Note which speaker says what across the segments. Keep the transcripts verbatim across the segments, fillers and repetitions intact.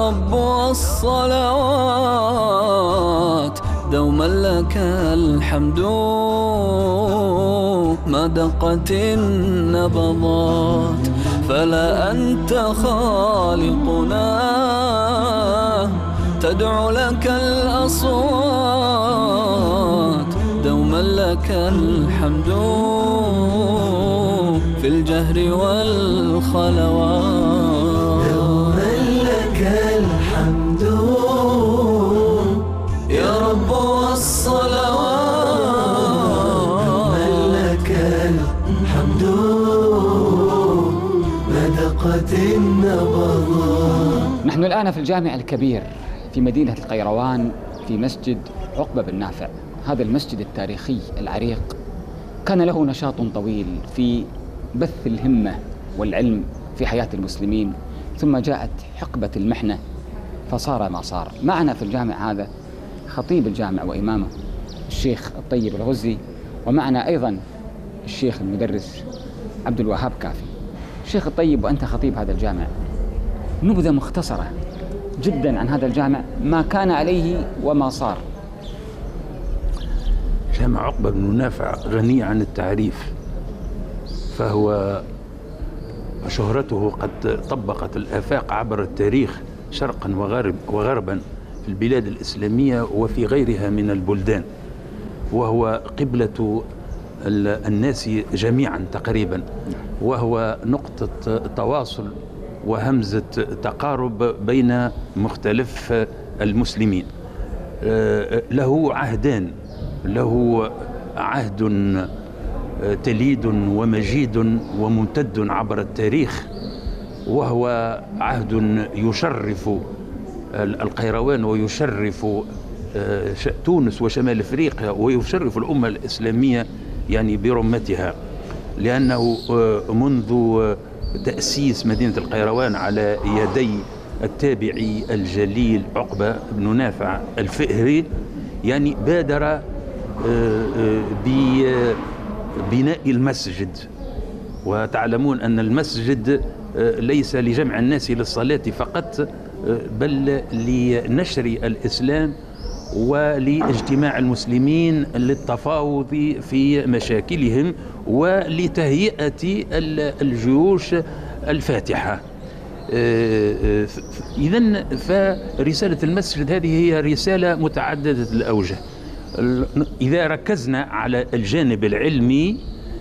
Speaker 1: رب والصلوات دوما لك الحمد ما دقت النبضات، فلا أنت خالقنا تدعو لك الأصوات دوما لك الحمد في الجهر والخلوات.
Speaker 2: دوما لك الحمد
Speaker 1: يا رب والصلوات،
Speaker 2: دوما لك الحمد ما دقت النبضات.
Speaker 3: نحن الآن في الجامع الكبير في مدينة القيروان في مسجد عقبة بن نافع. هذا المسجد التاريخي العريق كان له نشاط طويل في بث الهمة والعلم في حياة المسلمين، ثم جاءت حقبة المحنة فصار ما صار. معنا في الجامع هذا خطيب الجامع وإمامه الشيخ الطيب الغزي، ومعنا أيضا الشيخ المدرس عبد الوهاب كافي. الشيخ الطيب، وأنت خطيب هذا الجامع، نبذة مختصرة جدا عن هذا الجامع، ما كان عليه وما صار.
Speaker 4: جامع عقبة بن نافع غني عن التعريف، فهو شهرته قد طبقت الآفاق عبر التاريخ شرقا وغرب وغربا في البلاد الإسلامية وفي غيرها من البلدان، وهو قبلة الناس جميعا تقريبا، وهو نقطة تواصل وهمزة تقارب بين مختلف المسلمين. له عهدان، له عهد تليد ومجيد وممتد عبر التاريخ، وهو عهد يشرف القيروان ويشرف تونس وشمال افريقيا ويشرف الامه الاسلاميه يعني برمتها، لانه منذ تاسيس مدينه القيروان على يدي التابعي الجليل عقبه بن نافع الفئري يعني بادر ببناء المسجد. وتعلمون أن المسجد ليس لجمع الناس للصلاة فقط، بل لنشر الإسلام ولاجتماع المسلمين للتفاوض في مشاكلهم ولتهيئة الجيوش الفاتحة. إذن فرسالة المسجد هذه هي رسالة متعددة الأوجه. إذا ركزنا على الجانب العلمي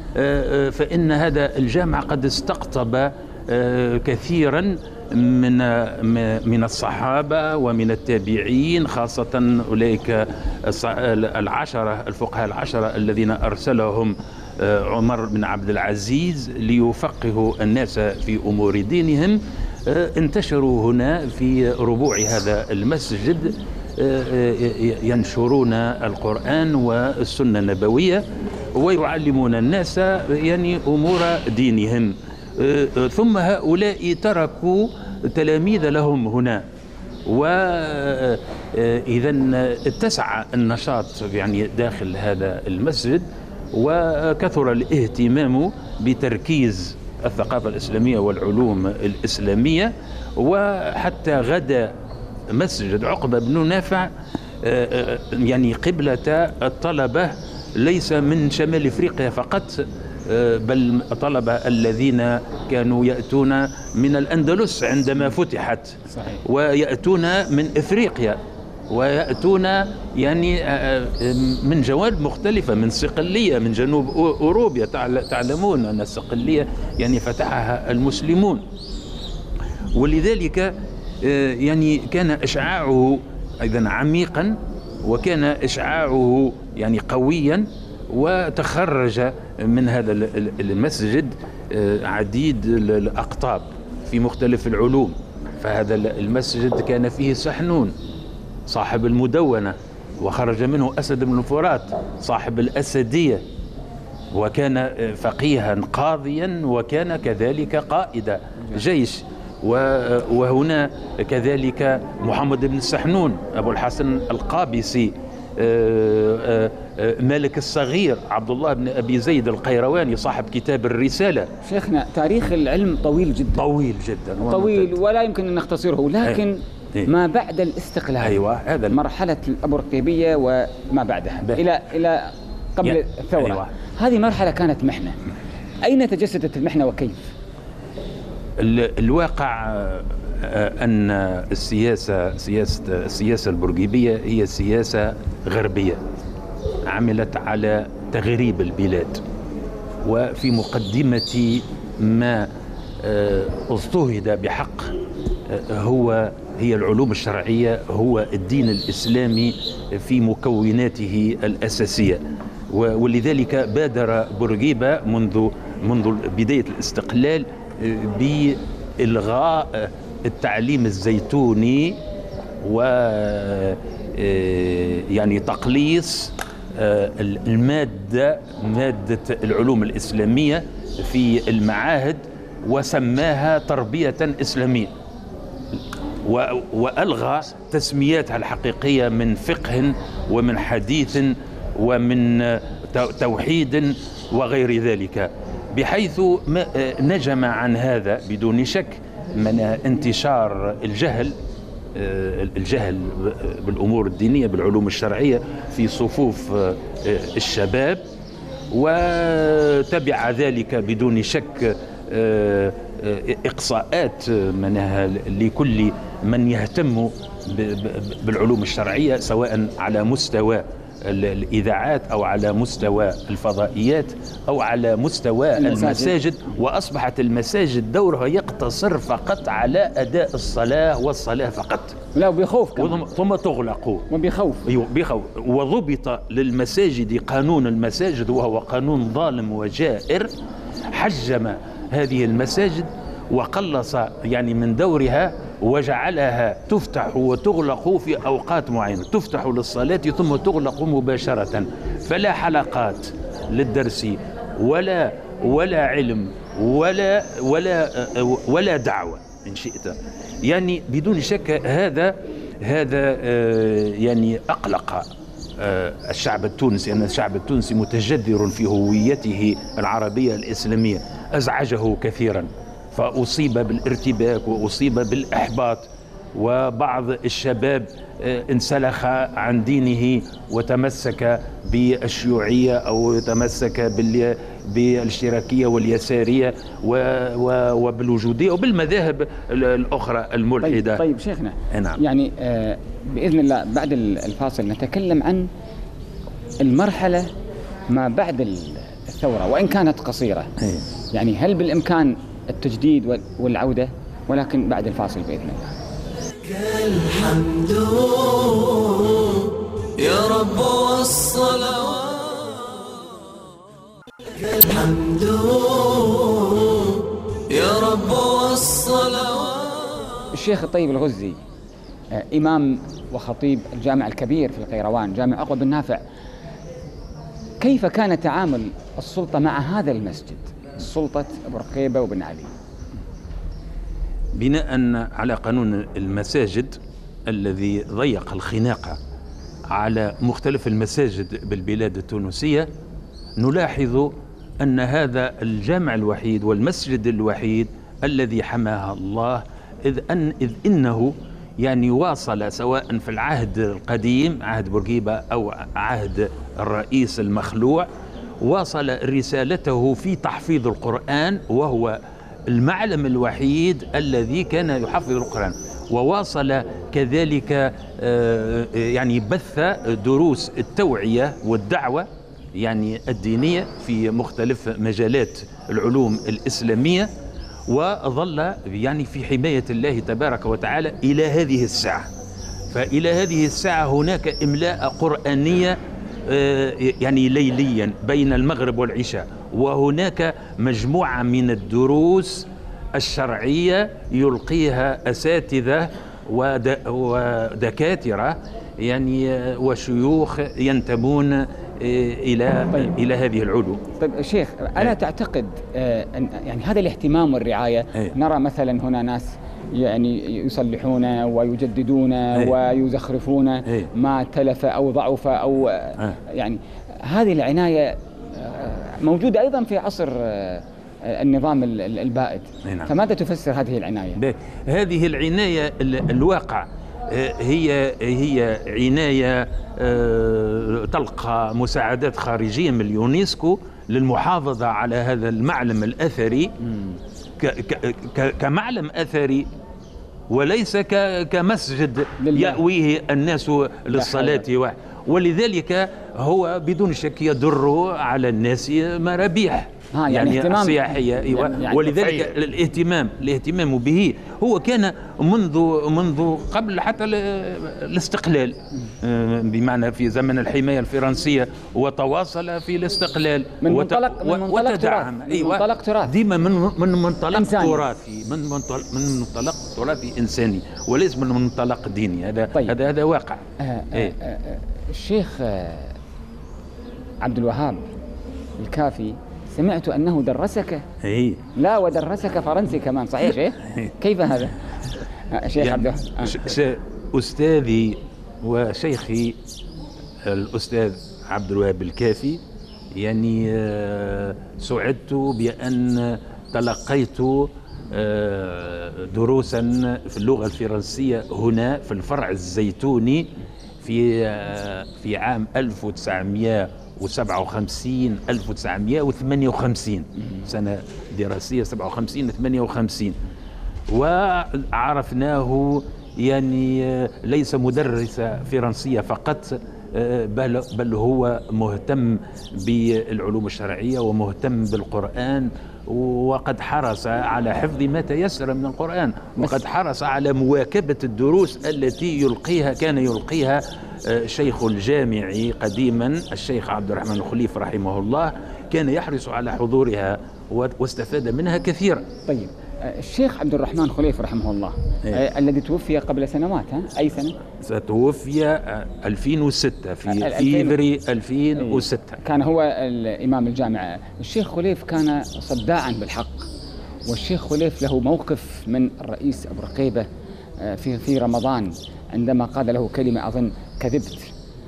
Speaker 4: فإن هذا الجامع قد استقطب كثيرا من من الصحابة ومن التابعين، خاصة أولئك العشرة الفقهاء العشرة الذين أرسلهم عمر بن عبد العزيز ليفقهوا الناس في أمور دينهم. انتشروا هنا في ربوع هذا المسجد ينشرون القرآن والسنة النبوية ويعلمون الناس يعني أمور دينهم. ثم هؤلاء تركوا تلاميذ لهم هنا، وإذا اتسع النشاط يعني داخل هذا المسجد، وكثر الاهتمام بتركيز الثقافة الإسلامية والعلوم الإسلامية، وحتى غدا مسجد عقبة بن نافع يعني قبلة الطلبة ليس من شمال افريقيا فقط، بل الطلبة الذين كانوا يأتون من الأندلس عندما فتحت، صحيح. ويأتون من افريقيا، ويأتون يعني من جوانب مختلفة، من صقلية، من جنوب أوروبا. تعلمون أن الصقلية يعني فتحها المسلمون، ولذلك يعني كان إشعاعه أيضا عميقا، وكان إشعاعه يعني قويا، وتخرج من هذا المسجد عديد الأقطاب في مختلف العلوم. فهذا المسجد كان فيه سحنون صاحب المدونة، وخرج منه أسد بن الفرات صاحب الأسدية، وكان فقيها قاضيا، وكان كذلك قائد جيش. وهنا كذلك محمد بن السحنون أبو الحسن القابسي، مالك الصغير عبد الله بن أبي زيد القيرواني صاحب كتاب الرسالة.
Speaker 3: شيخنا، تاريخ العلم طويل جدا،
Speaker 4: طويل جدا
Speaker 3: طويل ولا يمكن أن نختصره، لكن
Speaker 4: إيه؟
Speaker 3: ما بعد الاستقلال.
Speaker 4: أيوة، هذا
Speaker 3: مرحلة الأبورقيبية وما بعدها
Speaker 4: به.
Speaker 3: إلى إلى قبل
Speaker 4: يعني
Speaker 3: الثورة.
Speaker 4: أيوة.
Speaker 3: هذه مرحلة كانت محنة. أين تجسدت المحنة وكيف؟
Speaker 4: الواقع أن السياسة سياسة السياسة البورقيبية هي سياسة غربية عملت على تغريب البلاد، وفي مقدمة ما اضطهد بحق هو هي العلوم الشرعية، هو الدين الإسلامي في مكوناته الأساسية. ولذلك بادر بورقيبة منذ منذ بداية الاستقلال بإلغاء التعليم الزيتوني و يعني تقليص المادة مادة العلوم الإسلامية في المعاهد، وسماها تربية إسلامية، وألغى تسمياتها الحقيقية من فقه ومن حديث ومن توحيد وغير ذلك، بحيث نجم عن هذا بدون شك من انتشار الجهل الجهل بالأمور الدينية بالعلوم الشرعية في صفوف الشباب، وتبع ذلك بدون شك إقصاءات منها لكل من يهتم بالعلوم الشرعية، سواء على مستوى الإذاعات أو على مستوى الفضائيات أو على مستوى المساجد. المساجد وأصبحت المساجد دورها يقتصر فقط على أداء الصلاة والصلاة فقط،
Speaker 3: لا بيخوف كمان.
Speaker 4: ثم تغلق
Speaker 3: وبيخوف
Speaker 4: أيوه بيخوف. وضبط للمساجد قانون المساجد، وهو قانون ظالم وجائر حجم هذه المساجد وقلص يعني من دورها، وجعلها تفتح وتغلق في أوقات معينة، تفتح للصلاة ثم تغلق مباشرة، فلا حلقات للدرس ولا ولا علم ولا ولا ولا دعوة إن شئت. يعني بدون شك هذا هذا يعني أقلق الشعب التونسي، أن الشعب التونسي متجذر في هويته العربية الإسلامية، أزعجه كثيرا، فأصيب بالارتباك وأصيب بالإحباط، وبعض الشباب انسلخ عن دينه وتمسك بالشيوعية أو تمسك بالاشتراكية واليسارية وبالوجودية وبالمذاهب الأخرى الملحدة.
Speaker 3: طيب, طيب شيخنا،
Speaker 4: نعم.
Speaker 3: يعني آه بإذن الله بعد الفاصل نتكلم عن المرحلة ما بعد الثورة، وإن كانت قصيرة.
Speaker 4: هي.
Speaker 3: يعني هل بالإمكان التجديد والعودة؟ ولكن بعد الفاصل بإذن الله.
Speaker 2: الحمد
Speaker 1: يا رب والصلوات،
Speaker 2: الحمد
Speaker 1: يا رب والصلوات.
Speaker 3: الشيخ الطيب الغزي إمام وخطيب الجامع الكبير في القيروان، جامع عقبة بن نافع، كيف كان تعامل السلطة مع هذا المسجد، سلطة بورقيبة وبن علي؟
Speaker 4: بناء على قانون المساجد الذي ضيق الخناق على مختلف المساجد بالبلاد التونسية، نلاحظ أن هذا الجامع الوحيد والمسجد الوحيد الذي حماها الله، إذ, أن إذ إنه يعني واصل سواء في العهد القديم عهد بورقيبة أو عهد الرئيس المخلوع، واصل رسالته في تحفيظ القرآن، وهو المعلم الوحيد الذي كان يحفظ القرآن، وواصل كذلك يعني بث دروس التوعية والدعوة يعني الدينية في مختلف مجالات العلوم الإسلامية، وظل يعني في حماية الله تبارك وتعالى إلى هذه الساعة. فإلى هذه الساعة هناك إملاء قرآنية يعني ليليا بين المغرب والعشاء، وهناك مجموعة من الدروس الشرعية يلقيها أساتذة ودكاترة يعني وشيوخ ينتمون إلى
Speaker 3: طيب.
Speaker 4: إلى هذه العلوم.
Speaker 3: طيب شيخ، ألا تعتقد أن يعني هذا الاهتمام والرعاية،
Speaker 4: أي.
Speaker 3: نرى مثلا هنا ناس يعني يصلحون ويجددون
Speaker 4: أي.
Speaker 3: ويزخرفون
Speaker 4: أي. ما
Speaker 3: تلف أو ضعف أو
Speaker 4: أي.
Speaker 3: يعني هذه العناية موجودة أيضا في عصر النظام البائد.
Speaker 4: نعم.
Speaker 3: فماذا تفسر هذه العناية؟
Speaker 4: هذه العناية الواقع هي هي عناية تلقى مساعدات خارجية من اليونسكو للمحافظة على هذا المعلم الأثري كمعلم أثري، وليس كمسجد يأويه الناس للصلاة، ولذلك هو بدون شك يدر على الناس مرابيح
Speaker 3: يعني, يعني
Speaker 4: سياحية. أيوة. يعني ولذلك الاهتمام الاهتمام به هو كان منذ منذ قبل حتى الاستقلال، بمعنى في زمن الحماية الفرنسية، وتواصل في الاستقلال
Speaker 3: من منطلق من منطلق تراث.
Speaker 4: أيوة. منطلق تراث ديما من من منطلق تراثي، من منطلق من منطلق تراثي إنساني، وليس من منطلق ديني. هذا طيب. هذا هذا واقع.
Speaker 3: آه آه إيه؟ آه الشيخ آه عبد الوهاب الكافي سمعت أنه درسك.
Speaker 4: إيه؟
Speaker 3: لا، ودرسك فرنسي كمان، صحيح شيخ؟ كيف هذا؟ شيخ
Speaker 4: يعني
Speaker 3: عبد الوهاب.
Speaker 4: أستاذي وشيخي الأستاذ عبد الوهاب الكافي، يعني سعدت بأن تلقيت دروسا في اللغة الفرنسية هنا في الفرع الزيتوني في في عام ألف وتسعمائة وسبعة وخمسين ألف وتسعمائة وثمانية وخمسين، سنة دراسية سبعة وخمسين ثمانية وخمسين. وعرفناه يعني ليس مدرس فرنسية فقط، بل بل هو مهتم بالعلوم الشرعية ومهتم بالقرآن، وقد حرص على حفظ ما تيسر من القرآن، وقد حرص على مواكبة الدروس التي يلقيها كان يلقيها شيخ الجامع قديما الشيخ عبد الرحمن الخليف رحمه الله، كان يحرص على حضورها واستفاد منها كثيرا.
Speaker 3: طيب الشيخ عبد الرحمن خليف رحمه الله إيه؟ الذي توفي قبل سنوات، ها؟ أي سنة؟
Speaker 4: توفي ألفين وستة في فيفري ألفين وستة.
Speaker 3: إيه؟ كان هو الإمام الجامع. الشيخ خليف كان صداعا بالحق، والشيخ خليف له موقف من الرئيس أبو رقيبة في في رمضان عندما قال له كلمة أظن كذبت،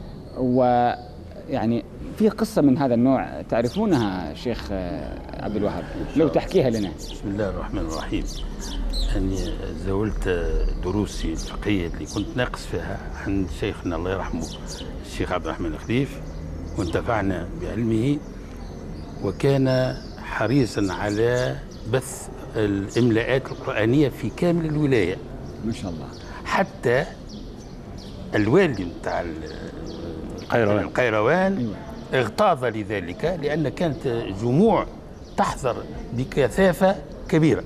Speaker 3: ويعني في قصة من هذا النوع تعرفونها شيخ عبد الوهاب، لو تحكيها لنا.
Speaker 5: بسم الله الرحمن الرحيم. أني زاولت دروسي الفقهية اللي كنت ناقص فيها عند شيخنا الله يرحمه الشيخ عبد الرحمن الخليف، وانتفعنا بعلمه، وكان حريصا على بث الإملاءات القرآنية في كامل الولاية
Speaker 3: ما شاء الله.
Speaker 5: حتى الوالي بتاع
Speaker 4: القيروان,
Speaker 5: القيروان أيوة. اغتاظ لذلك، لأن كانت جموع تحضر بكثافة كبيرة،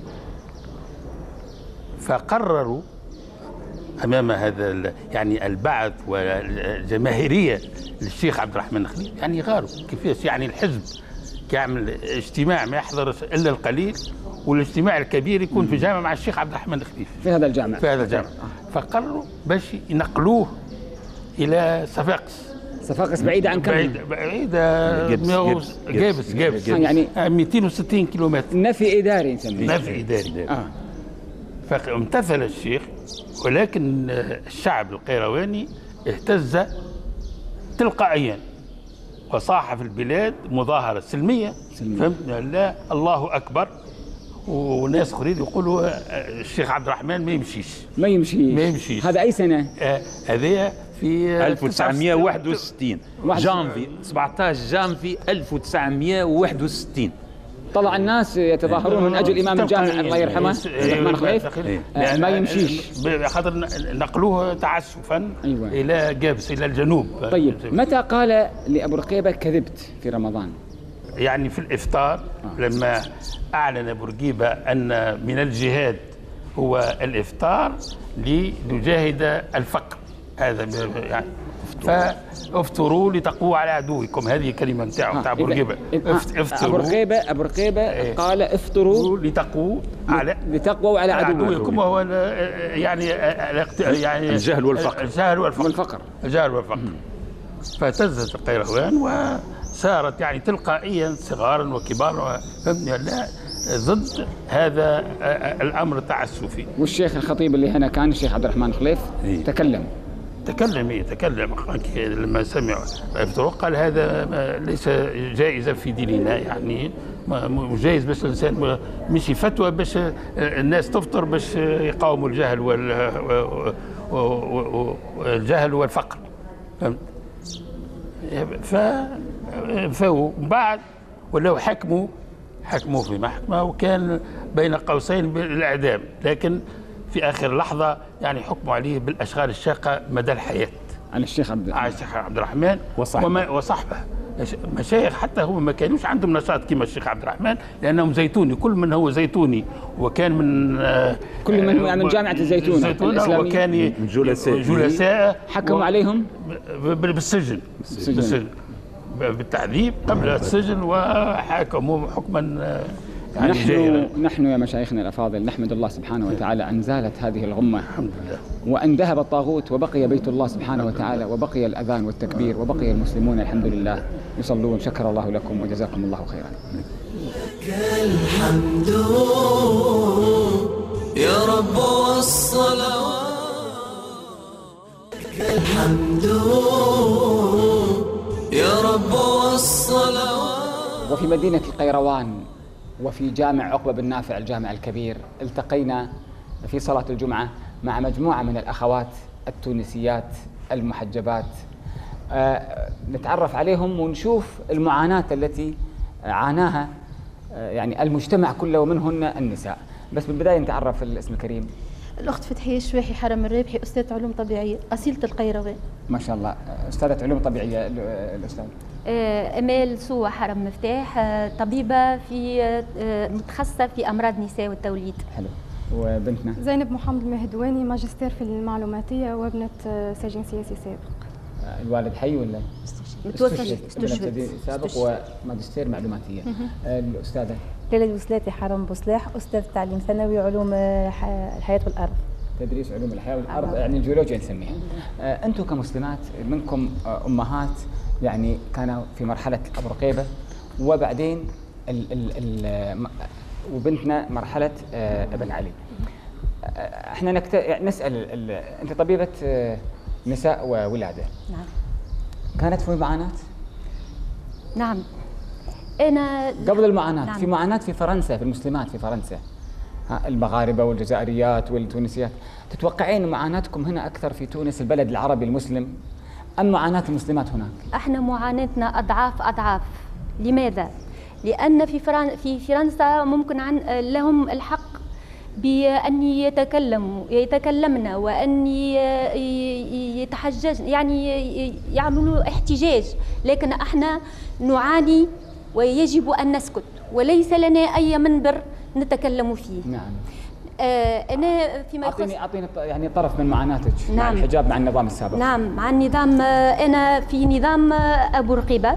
Speaker 5: فقرروا أمام هذا يعني البعث والجماهيرية للشيخ عبد الرحمن الخليف، يعني غاروا كيفاش يعني الحزب كيعمل اجتماع ما يحضرش إلا القليل، والاجتماع الكبير يكون في جامع مع الشيخ عبد الرحمن الخليف
Speaker 3: في هذا الجامع
Speaker 5: في هذا الجامع فقرروا باش ينقلوه إلى صفاقس.
Speaker 3: صفاقس بعيدة عن كم؟
Speaker 5: بعيدة بعيدة جابس جابس جابس
Speaker 3: يعني
Speaker 5: مئتين وستين كيلومتر.
Speaker 3: نفي إداري نسميه.
Speaker 5: نفي إداري. آه. فامتثل الشيخ، ولكن الشعب القيرواني اهتز تلقائيا وصاح في البلاد مظاهرة سلمية, سلمية. فهمتنا؟ لا الله أكبر، وناس اخرين يقولوا الشيخ عبد الرحمن ما يمشيش
Speaker 3: ما يمشيش
Speaker 5: ما يمشيش.
Speaker 3: هذا أي سنة؟
Speaker 5: آه هذا في
Speaker 4: ألف وتسعمائة وواحد وستين جانفي سبعة عشر جانفي ألف وتسعمائة وواحد وستين.
Speaker 3: طلع الناس يتظاهرون من أجل إمام الجامع الله يرحمه عبد الرحمن خليف ما يمشيش،
Speaker 5: خاطر نقلوه تعسفا
Speaker 3: أيوة.
Speaker 5: إلى جابس إلى الجنوب.
Speaker 3: طيب متى قال لأبو رقيبة كذبت في رمضان؟
Speaker 5: يعني في الإفطار آه. لما أعلن أبو رقيبة أن من الجهاد هو الإفطار لنجاهد الفقر، هذا يعني فافتروا لتقووا على عدوكم، هذه كلمة نتاعو نتاع أبو رقيبة.
Speaker 3: أبو رقيبة أبو رقيبة قال افطروا
Speaker 5: لتقووا على
Speaker 3: لتقووا على عدوكم،
Speaker 5: وهو يعني يعني
Speaker 4: الجهل والفقر
Speaker 5: الجهل والفقر
Speaker 3: والفقر
Speaker 5: الجهل والفقر. فاهتزت القيروان وصارت يعني تلقائيا صغارا وكبارا لا ضد هذا الامر التعسفي.
Speaker 3: والشيخ الخطيب اللي هنا كان الشيخ عبد الرحمن الخليف إيه؟ تكلم
Speaker 5: تكلم إيه تكلم لما سمع قال هذا ليس جائزا في ديننا، يعني مش جائز باش الانسان مش فتوى باش الناس تفطر باش يقاوموا الجهل والجهل والفقر. فهمت؟ ففوا بعد ولو حكموا حكموا في محكمة وكان بين قوسين بالإعدام، لكن في آخر لحظة يعني حكموا عليه بالأشغال الشاقة مدى الحياة
Speaker 3: على الشيخ عبد
Speaker 5: على الشيخ عبد الرحمن
Speaker 4: وصحبه,
Speaker 5: وصحبه. مشايخ حتى هم ما كانوش عندهم نشاط كما الشيخ عبد الرحمن، لأنهم زيتوني، كل من هو زيتوني وكان من
Speaker 3: كل من هو من جامعة الزيتونة الإسلامية
Speaker 5: وكان
Speaker 4: من جلساء
Speaker 5: جلساء
Speaker 3: حكموا و... عليهم
Speaker 5: بالسجن بالسجن بالتعذيب قبل السجن، وحكموا حكما يعني
Speaker 3: نحن
Speaker 5: جائرا.
Speaker 3: نحن يا مشايخنا الأفاضل نحمد الله سبحانه وتعالى أن زالت هذه الغمة
Speaker 5: الحمد لله،
Speaker 3: وأن ذهب الطاغوت وبقي بيت الله سبحانه وتعالى وبقي الأذان والتكبير وبقي المسلمون الحمد لله يصلون. شكر الله لكم وجزاكم الله خيرا.
Speaker 2: لك الحمد
Speaker 1: يا رب والصلوات،
Speaker 2: لك الحمد
Speaker 1: يا رب والصلوات.
Speaker 3: وفي مدينة القيروان وفي جامع عقبة بن نافع الجامع الكبير التقينا في صلاة الجمعة مع مجموعة من الأخوات التونسيات المحجبات، آه نتعرف عليهم ونشوف المعاناة التي عاناها آه يعني المجتمع كله ومنهن النساء. بس بالبداية نتعرف الاسم الكريم.
Speaker 6: الأخت فتحية الشواحي حرم الرابحي، أستاذة علوم طبيعية أصيلة القيروان.
Speaker 3: ما شاء الله. أستاذة علوم طبيعية الأستاذ
Speaker 6: أمال سوى حرم مفتاح، طبيبة في متخصصة في أمراض النساء والتوليد.
Speaker 3: حلو. وبنتنا
Speaker 7: زينب محمد المهدواني، ماجستير في المعلوماتية وابنة سجين سياسي سابق.
Speaker 3: الوالد حي ولا؟
Speaker 6: متوفى استشهد
Speaker 3: سابق وماجستير معلوماتية. الأستاذة
Speaker 8: ليلى الوسلاتي حرم بوصلاح، أستاذ تعليم ثانوي علوم الحياة والأرض.
Speaker 3: تدريس علوم الحياة والأرض يعني الجيولوجيا نسميها. آه أنتم كمسلمات منكم آه أمهات يعني كانوا في مرحلة أبو رقيبة، وبعدين ال ال ال وبنتنا مرحلة آه ابن علي. آه احنا نكت... نسأل ال... أنت طبيبة آه نساء وولادة.
Speaker 6: نعم.
Speaker 3: كانت في معاناة؟
Speaker 6: نعم. أنا
Speaker 3: قبل المعاناة
Speaker 6: نعم.
Speaker 3: في معاناة في فرنسا، في المسلمات في فرنسا، المغاربة والجزائريات والتونسيات. تتوقعين معاناتكم هنا أكثر في تونس البلد العربي المسلم أم معاناة المسلمات هناك؟
Speaker 6: احنا معاناتنا أضعاف أضعاف. لماذا؟ لأن في فرن... في فرنسا ممكن عن لهم الحق بأن يتكلموا يتكلمن وأن يتحجج، يعني يعملوا احتجاج، لكن احنا نعاني ويجب أن نسكت وليس لنا أي منبر نتكلم فيه.
Speaker 3: نعم.
Speaker 6: آه أنا فيما يخص
Speaker 3: أعطيني أعطيني يعني طرف من معاناتك.
Speaker 6: نعم.
Speaker 3: مع الحجاب مع النظام السابق.
Speaker 6: نعم مع النظام. أنا في نظام أبو رقيبة،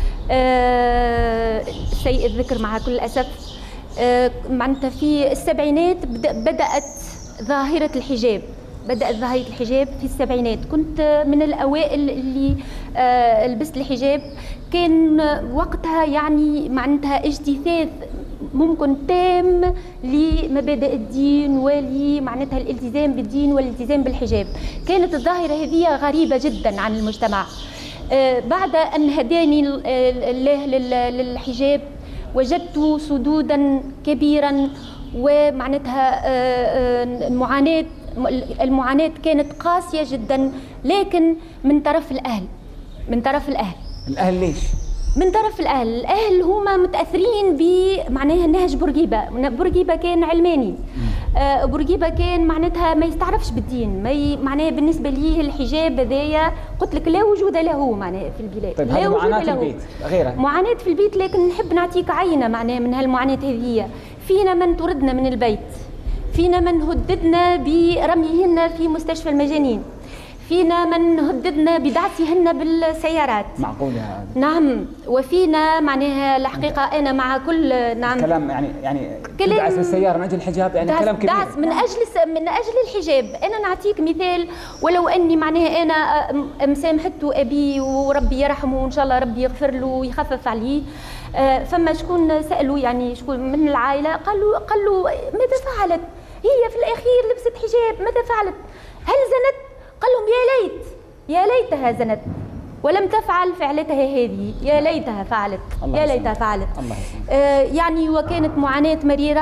Speaker 6: آه سيء الذكر مع كل الأسف. آه معناتها في السبعينات بدأت ظاهرة الحجاب بدأت ظاهرة الحجاب في السبعينات. كنت من الأوائل اللي آه لبست الحجاب. كان وقتها يعني معناتها اجتثاث ممكن تام لمبادئ الدين ولي معناتها الالتزام بالدين والالتزام بالحجاب. كانت الظاهرة هذه غريبة جدا عن المجتمع. آه بعد أن هداني الله للحجاب وجدت سدودا كبيرا، ومعناتها المعاناة المعاناة كانت قاسية جدا، لكن من طرف الأهل من طرف الأهل
Speaker 3: الأهل ليش؟
Speaker 6: من طرف الأهل الأهل هما متأثرين بمعناها نهج بورقيبة. بورقيبة كان علماني. آه بورقيبة كان معناتها ما يستعرفش بالدين، ما ي... معناها بالنسبة ليه الحجاب هذايا قلت لك لا وجود له معناها في البلاد.
Speaker 3: طيب هذه معاناة في البيت غيرها.
Speaker 6: معاناة في البيت، لكن نحب نعطيك عينة معناها من هالمعاناة هذه. فينا من طردنا من البيت، فينا من هددنا برميهن في مستشفى المجانين، فينا من هددنا بدعسهن بالسيارات.
Speaker 3: معقولة هذا؟
Speaker 6: نعم. وفينا معناها الحقيقة أنا مع كل نعم
Speaker 3: كلام يعني يعني دعس بالسيارة من أجل الحجاب، يعني كلام كبير.
Speaker 6: دعس من أجل من أجل الحجاب. أنا نعطيك مثال، ولو أني معناها أنا مسامحته أبي وربي يرحمه وإن شاء الله ربي يغفر له ويخفف عليه. آه فما شكون سألوا يعني شكون من العائلة، قالوا قالوا ماذا فعلت هي في الأخير؟ لبست حجاب، ماذا فعلت؟ هل زنت؟ قال لهم يا ليت يا ليتها زنت ولم تفعل فعلتها هذه، يا ليتها فعلت يا ليتها فعلت.
Speaker 3: الله
Speaker 6: آه يعني وكانت معاناة مريرة.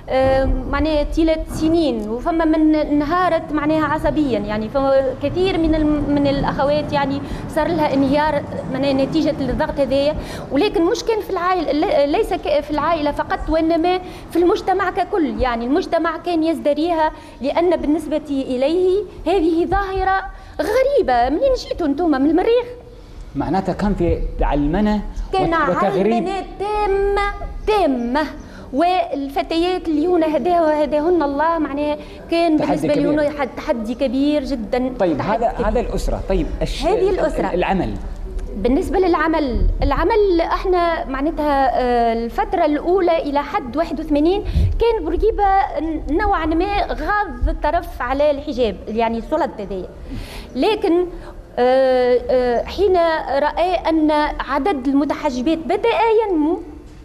Speaker 6: معناها طيلة سنين، وفما من انهارت معناها عصبيا يعني، فكثير من من الاخوات يعني صار لها انهيار معناها نتيجه الضغط هذايا. ولكن مش كان في العائله، ليس في العائله فقط وانما في المجتمع ككل، يعني المجتمع كان يزدريها، لان بالنسبه اليه هذه ظاهره غريبه. منين جيتوا انتم من المريخ؟
Speaker 3: معناتها كان في علمنه
Speaker 6: كان
Speaker 3: وتغريب
Speaker 6: علمنه تامه تامه، والفتيات اللي هنا هداه هداهن الله معناها كان بالنسبه لي تحدي كبير جدا.
Speaker 3: طيب هذا هذا الاسره. طيب
Speaker 6: هذه الاسره.
Speaker 3: العمل
Speaker 6: بالنسبه للعمل، العمل احنا معناتها الفتره الاولى الى حد واحد وثمانين كان بورقيبه نوعا ما غاض الطرف على الحجاب، يعني سلط هذايا. لكن حين راى ان عدد المتحجبات بدا ينمو،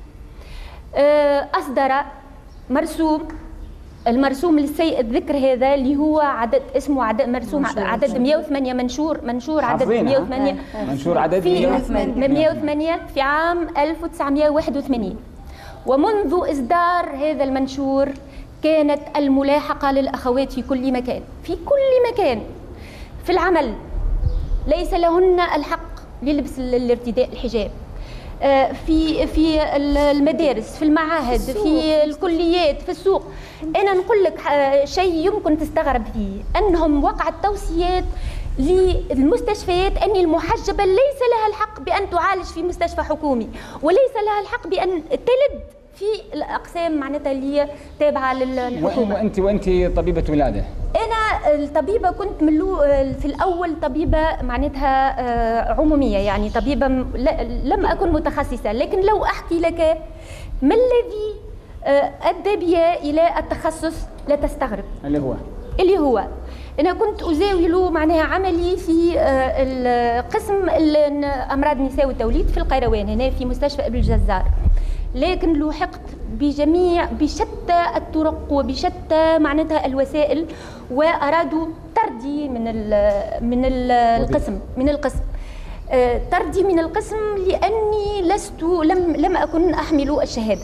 Speaker 6: أصدر مرسوم، المرسوم للسيء الذكر هذا اللي هو عدد اسمه عدد مرسوم عدد مئة وثمانية، منشور منشور عدد مئة وثمانية،
Speaker 3: منشور عدد
Speaker 6: مئة وثمانية في عام ألف وتسعمئة وواحد وثمانين. ومنذ إصدار هذا المنشور كانت الملاحقة للأخوات في كل مكان، في كل مكان في العمل. ليس لهن الحق للبس الارتداء الحجاب، في في المدارس، في المعاهد، في الكليات، في السوق. انا نقول لك شيء يمكن تستغرب فيه، انهم وقعت توصيات للمستشفيات ان المحجبه ليس لها الحق بان تعالج في مستشفى حكومي، وليس لها الحق بان تلد في الاقسام معناتها اللي تابعه للحكومه.
Speaker 3: وانت وانت طبيبه ولاده؟
Speaker 6: انا الطبيبه كنت ملو في الاول طبيبه معناتها عموميه، يعني طبيبه لم اكن متخصصه. لكن لو احكي لك ما الذي ادى بي الى التخصص لا تستغرب.
Speaker 3: اللي هو
Speaker 6: اللي هو انا كنت ازاول معناها عملي في القسم امراض النساء والتوليد في القيروان هنا في مستشفى ابن الجزار. لكن لوحقت بجميع بشتى الطرق وبشتى معناتها الوسائل، وارادوا طردي من ال من ال القسم من القسم طردي من القسم لاني لست لم لم اكن احمل الشهاده.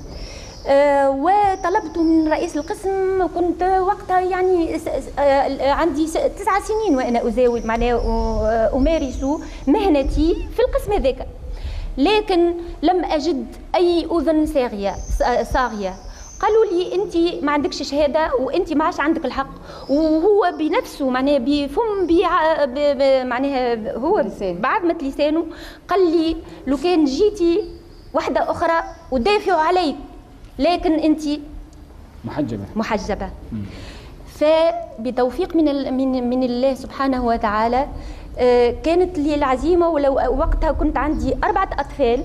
Speaker 6: وطلبت من رئيس القسم، كنت وقتها يعني عندي تسع سنين وانا ازاول معناها امارس مهنتي في القسم هذاك، لكن لم أجد أي أذن صاغية صاغية. قالوا لي أنت ما عندكش شهادة وأنت ما عادش عندك الحق. وهو بنفسه معناها بفم معناها هو بعظمة لسانه قال لي لو كان جيتي واحدة أخرى ودافعوا عليك، لكن أنت
Speaker 3: محجبة
Speaker 6: محجبة. فبتوفيق من من من الله سبحانه وتعالى كانت لي العزيمة، ولو وقتها كنت عندي أربعة أطفال،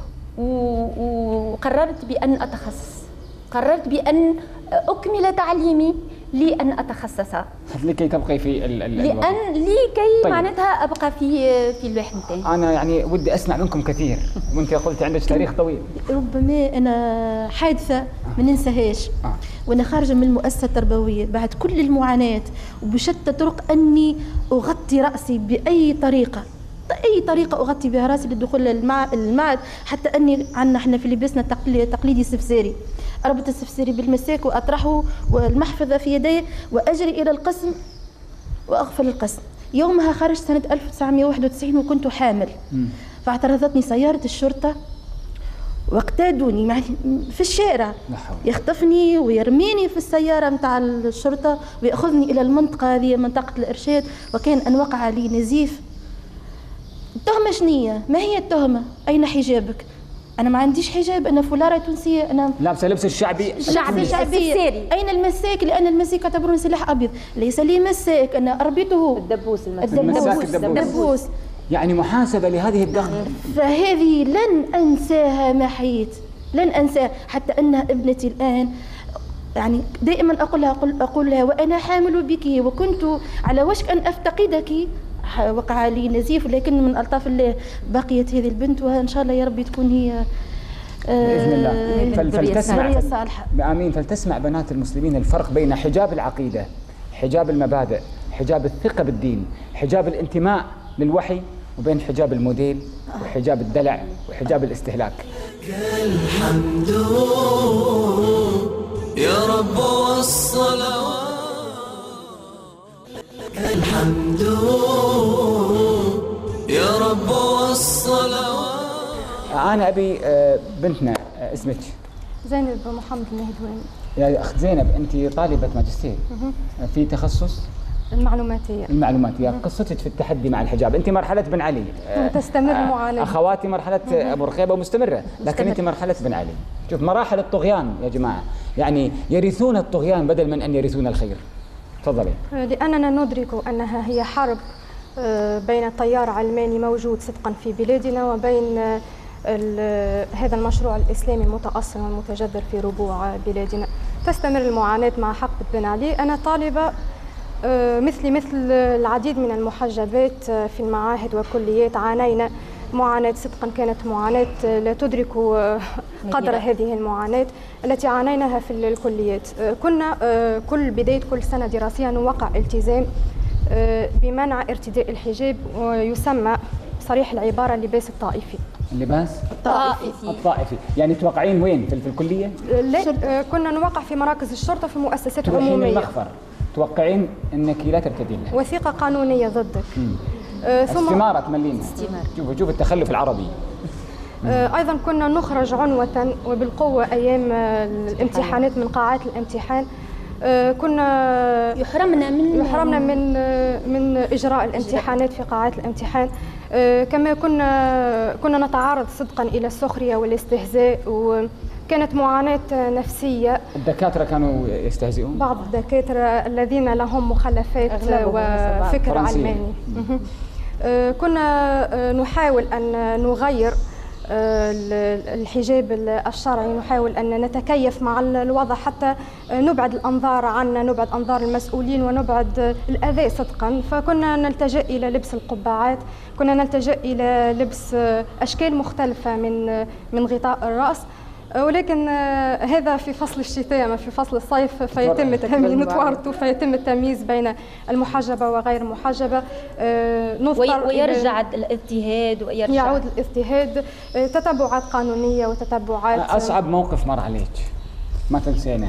Speaker 6: وقررت بأن أتخصص، قررت بأن أكمل تعليمي لأن أتخصص.
Speaker 3: لكي تبقي في ال ال
Speaker 6: لأن لكي طيب. معناتها أبقى في في الواحد نتاعي.
Speaker 3: أنا يعني ودي أسمع منكم كثير، وأنت قلت عندك تاريخ طويل.
Speaker 9: ربما أنا حادثة ما ننساهاش. آه. وأنا خارجة من المؤسسة التربوية بعد كل المعاناة وبشتى طرق أني أغطي رأسي بأي طريقة، أي طريقة أغطي بها رأسي للدخول المعهد، حتى أني عندنا إحنا في لباسنا تقليدي السفساري، أربط السفساري بالمساك وأطرحه والمحفظة في يدي وأجري إلى القسم وأغفل القسم. يومها خرجت سنة ألف وتسعمئة وواحد وتسعين وكنت حامل، فاعترضتني سيارة الشرطة واقتادوني يعني في الشارع، يخطفني ويرميني في السيارة متاع الشرطة ويأخذني إلى المنطقة هذه منطقة الإرشاد، وكان أن وقع لي نزيف. التهمة شنية؟ ما هي التهمة؟ أين حجابك؟ أنا ما عنديش حجاب، أنا فلارة تونسية، أنا
Speaker 3: لابسة لبس الشعبي
Speaker 6: الشعبي السفساري.
Speaker 9: أين المساك؟ لأن المساك يعتبرون سلاح أبيض، ليس لي مساك، أنا أربطه
Speaker 8: الدبوس
Speaker 9: الدبوس الدبوس
Speaker 3: يعني محاسبة لهذه الضغط.
Speaker 9: فهذه لن أنساها ما حييت، لن أنساها، حتى أنها ابنتي الآن يعني دائما أقول لها أقول لها وأنا حامل بك وكنت على وشك أن أفتقدك، وقع لي نزيف، لكن من ألطاف الله بقيت هذه البنت، وإن شاء الله يا ربي تكون هي
Speaker 3: بإذن الله. فلتسمع
Speaker 9: صالحة.
Speaker 3: آمين. فلتسمع بنات المسلمين الفرق بين حجاب العقيدة، حجاب المبادئ، حجاب الثقة بالدين، حجاب الانتماء للوحي، وبين حجاب الموديل وحجاب الدلع وحجاب الاستهلاك.
Speaker 2: الحمد
Speaker 1: يا رب والصلوات
Speaker 2: الحمد
Speaker 1: يا رب والصلوات.
Speaker 3: أنا أبي بنتنا اسمك
Speaker 7: زينب محمد النهدواني.
Speaker 3: يا أخت زينب، أنت طالبة ماجستير في تخصص
Speaker 7: المعلوماتية.
Speaker 3: المعلوماتية. قصتك في التحدي مع الحجاب، أنت مرحلة بن علي
Speaker 7: تستمر معاناة.
Speaker 3: أخواتي مرحلة أبو رقيبة مستمرة، لكن أنت مرحلة بن علي. شوف مراحل الطغيان يا جماعة، يعني يرثون الطغيان بدل من أن يرثون الخير. تفضلي.
Speaker 7: لأننا ندرك أنها هي حرب بين تيار علماني موجود صدقا في بلادنا وبين هذا المشروع الإسلامي المتأصل والمتجذر في ربوع بلادنا. تستمر المعاناة مع حقبة بن علي. أنا طالبة مثلي مثل العديد من المحجبات في المعاهد والكليات، عانينا معاناة صدقا كانت معاناة لا تدرك قدر هذه المعاناة التي عانيناها في الكليات. كنا كل بداية كل سنة دراسية نوقع التزام بمنع ارتداء الحجاب، ويسمى صريح العبارة اللباس الطائفي.
Speaker 3: اللباس
Speaker 7: الطائفي
Speaker 3: الطائفي، يعني توقعين وين؟ في, في الكلية؟
Speaker 7: لا، كنا نوقع في مراكز الشرطة في مؤسسات عمومية.
Speaker 3: تروحين المخفر توقعين انك لا ترتدين لها
Speaker 7: وثيقة قانونية ضدك.
Speaker 3: آه ثم استمارة تملينا. شوفوا شوفوا التخلف العربي.
Speaker 7: آه أيضا كنا نخرج عنوة وبالقوة أيام الامتحانات من قاعات الامتحان. آه كنا
Speaker 6: يحرمنا من
Speaker 7: يحرمنا من من إجراء الامتحانات في قاعات الامتحان. آه كما كنا كنا نتعرض صدقا إلى السخرية والاستهزاء، وكانت معاناة نفسية.
Speaker 3: الدكاترة كانوا يستهزئون؟
Speaker 7: بعض الدكاترة الذين لهم مخلفات وفكر علماني. آه كنا نحاول أن نغير الحجاب الشرعي، نحاول أن نتكيف مع الوضع حتى نبعد الأنظار عنا، نبعد أنظار المسؤولين ونبعد الأذى صدقا. فكنا نلتجأ إلى لبس القبعات، كنا نلتجأ إلى لبس أشكال مختلفة من من غطاء الرأس، ولكن هذا في فصل الشتاء ما في فصل الصيف فيتم التمييز نتورط فيتم التمييز بين المحجبة وغير المحجبة.
Speaker 6: نضطر ويرجع الاضطهاد ويرجع
Speaker 7: يعود الاضطهاد. تتبعات قانونية وتتبعات.
Speaker 3: أصعب موقف مر عليك ما تنسينه؟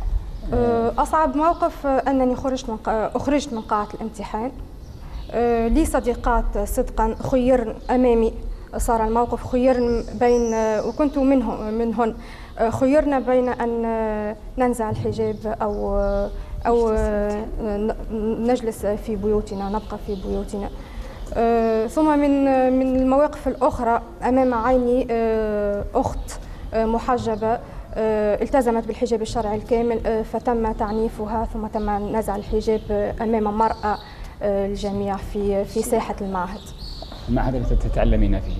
Speaker 7: أصعب موقف أنني خرجت من أخرجت من قاعة الامتحان. لي صديقات صدقا خيرن أمامي، صار الموقف خيرن بين وكنت منهم منهن خيرنا بين أن ننزع الحجاب أو أو نجلس في بيوتنا، نبقى في بيوتنا. ثم من من المواقف الأخرى أمام عيني أخت محجبة التزمت بالحجاب الشرعي الكامل فتم تعنيفها، ثم تم نزع الحجاب أمام مرأة الجميع في في ساحة المعهد.
Speaker 3: المعهد الذي تتعلمين فيه.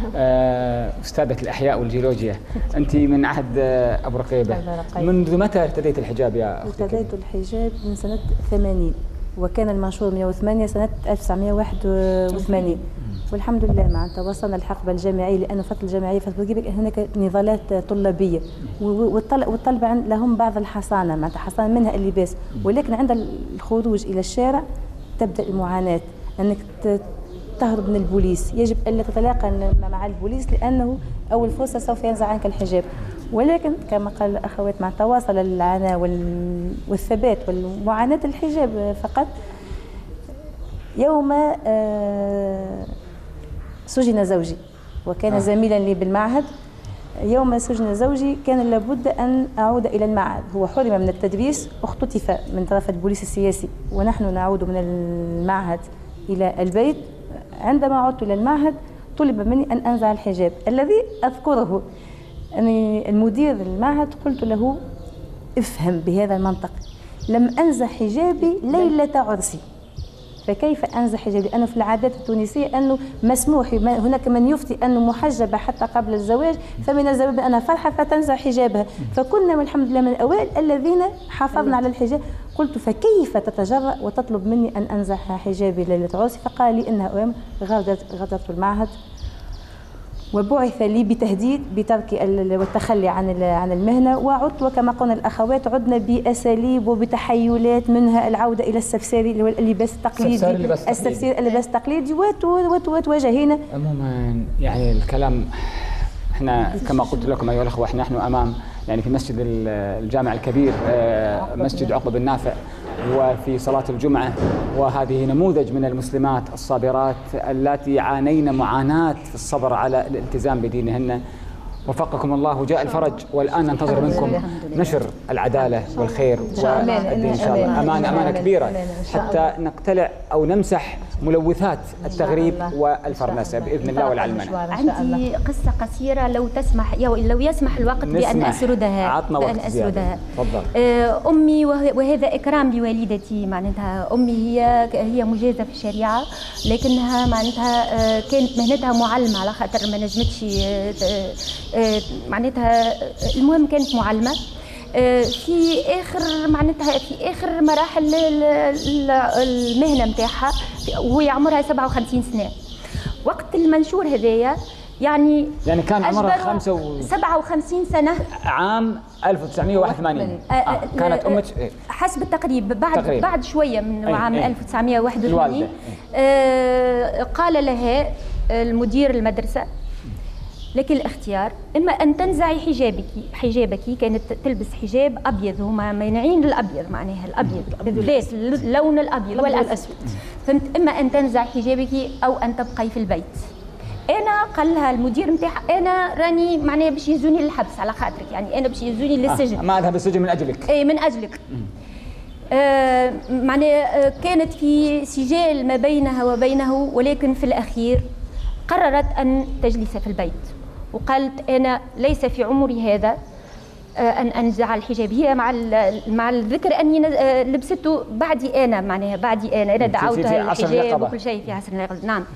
Speaker 3: أستاذة الأحياء والجيولوجيا، أنت من عهد أبو رقيبة. منذ متى ارتديت الحجاب يا أختي؟
Speaker 8: ارتديت الحجاب من سنة ثمانين، وكان المنشور مئة وثمانية سنة ألف وتسعمئة وواحد وثمانين. والحمد لله معناتها وصلنا الحقبة الجامعية، لأن فترة الجامعية فترة هناك نضالات طلابية والطلبة لهم بعض الحصانة، معناتها حصانة منها اللباس، ولكن عند الخروج إلى الشارع تبدأ المعاناة، أنك تهرب من البوليس، يجب ألا تتلاقى مع البوليس لأنه أول فرصة سوف ينزع عنك الحجاب. ولكن كما قال الأخوات مع تواصل العناء والثبات والمعاناة الحجاب فقط. يوم سجن زوجي وكان آه. زميلا لي بالمعهد، يوم سجن زوجي كان لابد أن أعود إلى المعهد. هو حرم من التدريس، اختطف من طرف البوليس السياسي ونحن نعود من المعهد إلى البيت. عندما عدت إلى المعهد طلب مني أن أنزع الحجاب. الذي أذكره أني المدير المعهد قلت له افهم بهذا المنطق، لم أنزع حجابي ليلة عرسي، فكيف أنزع حجابي؟ لأنه في العادات التونسية أنه مسموح، هناك من يفتي أنه محجبة حتى قبل الزواج، فمن الزواج أنا فرحة فتنزع حجابها. فكنا والحمد لله من الأوائل الذين حافظنا على الحجاب. قلت فكيف تتجرأ وتطلب مني أن أنزع حجابي ليلة عرسي؟ فقال لي إنها أوامر. غادرت المعهد وبعث لي بتهديد بترك والتخلي عن عن المهنه، وعدت وكما قلنا الاخوات عدنا باساليب وبتحيلات، منها العوده الى السفساري اللي هو اللباس التقليدي، السفساري اللباس التقليدي، وتواجهينا.
Speaker 3: عموما يعني الكلام احنا كما قلت لكم ايها الاخوه، احنا نحن امام يعني في مسجد الجامع الكبير مسجد عقبة بن نافع وفي صلاة الجمعة، وهذه نموذج من المسلمات الصابرات اللاتي عانين معاناة في الصبر على الالتزام بدينهن. وفقكم الله وجاء الفرج، والآن ننتظر منكم نشر العدالة والخير والدين إن شاء الله. أمانة أمانة كبيرة حتى نقتلع أو نمسح ملوثات التغريب والفرنسة بإذن الله والعلمنة.
Speaker 6: عندي قصة قصيرة لو تسمح لو يسمح الوقت بأن أسردها.
Speaker 3: عطنا وقت زيادة. تفضل.
Speaker 6: أمي وهذا إكرام لوالدتي، معناتها أمي هي هي مجازة في الشريعة، لكنها معناتها كانت مهنتها معلمة على خاطر ما نجمتش معناتها، المهم كانت معلمة في اخر معناتها في اخر مراحل المهنه نتاعها وهي عمرها سبعة وخمسين سنه. وقت المنشور هذايا يعني
Speaker 3: يعني كان عمرها خمسة و...
Speaker 6: سبعة وخمسين سنه عام
Speaker 3: ألف وتسعمائة وواحد وثمانين. آه. كانت امك
Speaker 6: حسب التقريب بعد
Speaker 3: تقريب.
Speaker 6: بعد شويه من عام
Speaker 3: أي.
Speaker 6: ألف وتسعمائة وواحد وثمانين. آه قال لها المدير المدرسه: لك الاختيار، إما أن تنزعي حجابك حجابك كانت تلبس حجاب أبيض، هما مانعين الأبيض، معناها الأبيض بالذات اللون الأبيض والأسود، فهمت؟ إما أن تنزعي حجابك أو أن تبقي في البيت. أنا قال لها المدير نتاعها: أنا راني معناها باش يهزوني للحبس على خاطرك، يعني أنا باش يهزوني للسجن.
Speaker 3: آه. ما أذهب السجن من أجلك.
Speaker 6: إيه من أجلك. آه معناها كانت في سجال ما بينها وبينه، ولكن في الأخير قررت أن تجلس في البيت، وقالت: أنا ليس في عمري هذا أن أنزع الحجاب. هي مع مع الذكر أني لبسته بعدي أنا، معناها بعدي أنا أنا دعوتها الحجاب وكل شيء في عصر النقد. نعم.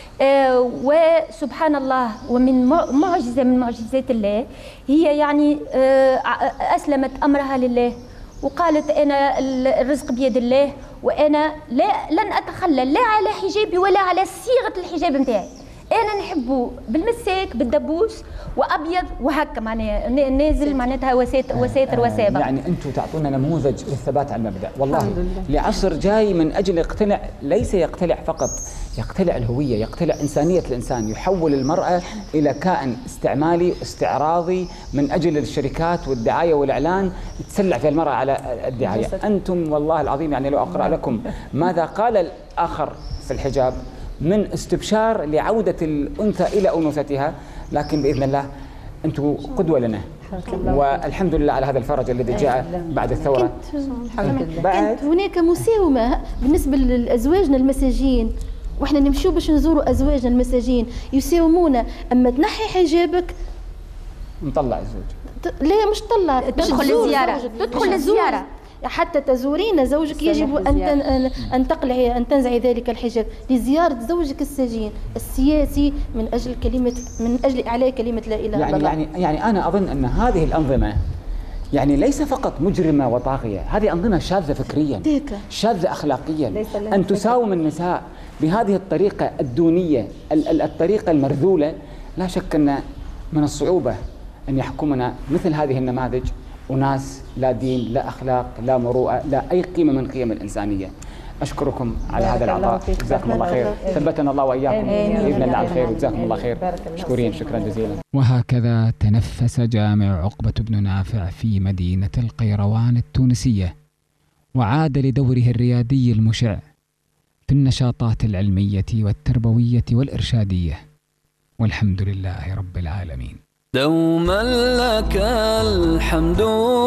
Speaker 6: آه وسبحان الله، ومن معجزة من معجزات الله، هي يعني آه أسلمت أمرها لله وقالت: أنا الرزق بيد الله، وأنا لا لن أتخلى لا على حجابي ولا على صيغة الحجاب نتاعي. أنا نحبه بالمساك بالدبوس وأبيض وهكا، معناها نازل معناتها وساتر وساتر وسابق.
Speaker 3: يعني أنتم تعطونا نموذج للثبات على المبدأ، والله لعصر جاي من أجل يقتنع، ليس يقتلع فقط، يقتلع الهوية، يقتلع إنسانية الإنسان، يحول المرأة إلى كائن استعمالي استعراضي من أجل الشركات والدعاية والإعلان، تسلع في المرأة على الدعاية. أنتم والله العظيم يعني لو أقرأ لكم ماذا قال الآخر في الحجاب من استبشار لعودة الأنثى إلى أنوثتها، لكن بإذن الله أنتم قدوة لنا، والحمد لله على هذا الفرج الذي جاء بعد الثورة.
Speaker 9: كانت هناك مساومة بالنسبة لأزواجنا المساجين، وإحنا نمشيو باش نزوروا أزواجنا المساجين يساومونا، أما تنحي حجابك
Speaker 3: نطلع الزوج.
Speaker 9: لا مش طلع،
Speaker 6: تدخل الزيارة، تدخل الزيارة
Speaker 9: حتى تزورين زوجك يجب أن أن تقلعي أن تنزعي ذلك الحجاب لزيارة زوجك السجين السياسي من أجل كلمة من أجل إعلاء كلمة لا إله إلا الله.
Speaker 3: يعني يعني أنا أظن أن هذه الأنظمة يعني ليس فقط مجرمة وطاغية، هذه أنظمة شاذة فكريا، شاذة أخلاقيا، أن تساوم النساء بهذه الطريقة الدونية، الطريقة المرذولة. لا شك أن من الصعوبة أن يحكمنا مثل هذه النماذج وناس لا دين لا أخلاق لا مروءة لا أي قيمة من قيم الإنسانية. أشكركم على هذا العطاء، جزاكم الله خير، ثبتنا الله وإياكم بإذن الله على الخير، وجزاكم الله خير، مشكورين، شكرا جزيلا.
Speaker 10: وهكذا تنفس جامع عقبة بن نافع في مدينة القيروان التونسية، وعاد لدوره الريادي المشع في النشاطات العلمية والتربوية والإرشادية، والحمد لله رب العالمين.
Speaker 1: دوما لك الحمد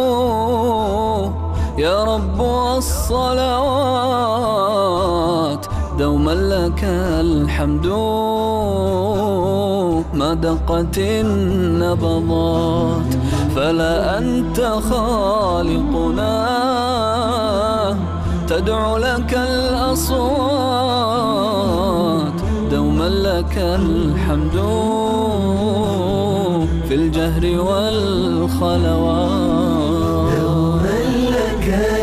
Speaker 1: يا رب والصلوات، دوما لك الحمد ما دقت النبضات، فلا أنت خالقنا تدعو لك الأصوات، دوما لك الحمد في الجهر والخلوات.
Speaker 2: دوما لك